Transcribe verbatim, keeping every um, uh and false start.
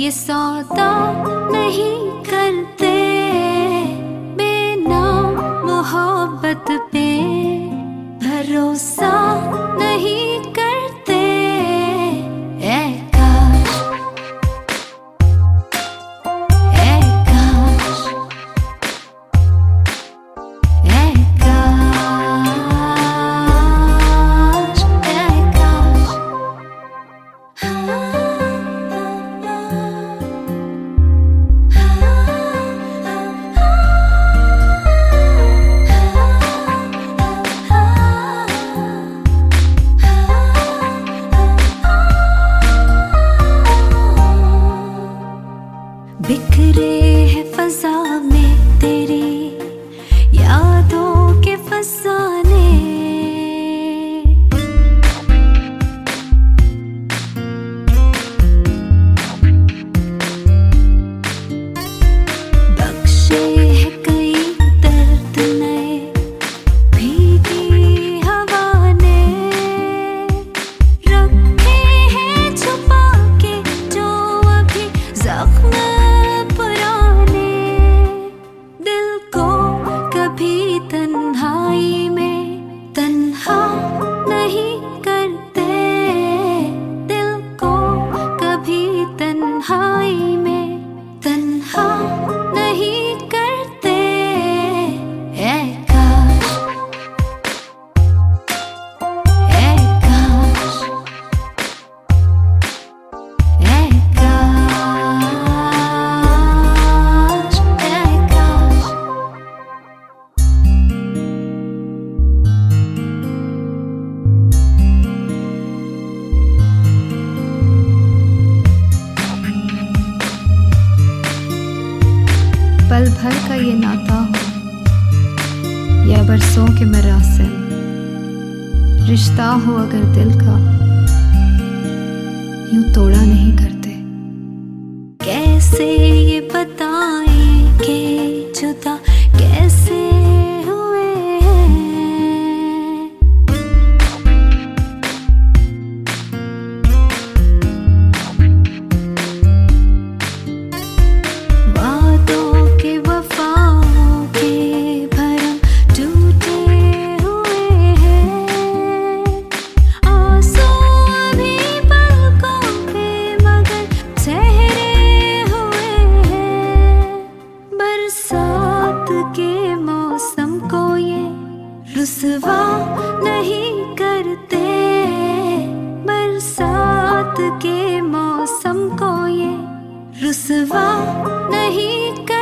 ये सौदा नहीं करते, बिना मोहब्बत पे भरोसा नहीं करते। ऐ काश, ऐ काश, ऐ काश, ऐ काश। बिखरे है फजा में तेरी यादों के फसाने, बख्शे है कई दर्द नए भीगी हवा ने, रखे हैं छुपा के जो अभी जख्म पुराने। दिल को कभी तन्हाई में तन्हा नहीं करते, दिल को कभी तन्हाई में तन्हा नहीं करते। ऐ काश, ऐ काश, ऐ काश, ऐ काश। पल भर का ये नाता हो या बरसों के मरासिम, रिश्ता हो अगर दिल का यूं तोड़ा नहीं करते। कैसे ये बताएं कि जुदा कैसे हुए हैं, वादों के वफाओं के भरम टूटे हुए हैं, आंसू अभी पलकों पे मगर ठहरे हुए हैं। बरसात के मौसम को ये रुसवा नहीं करते, बरसात के मौसम को ये रुसवा नहीं करते।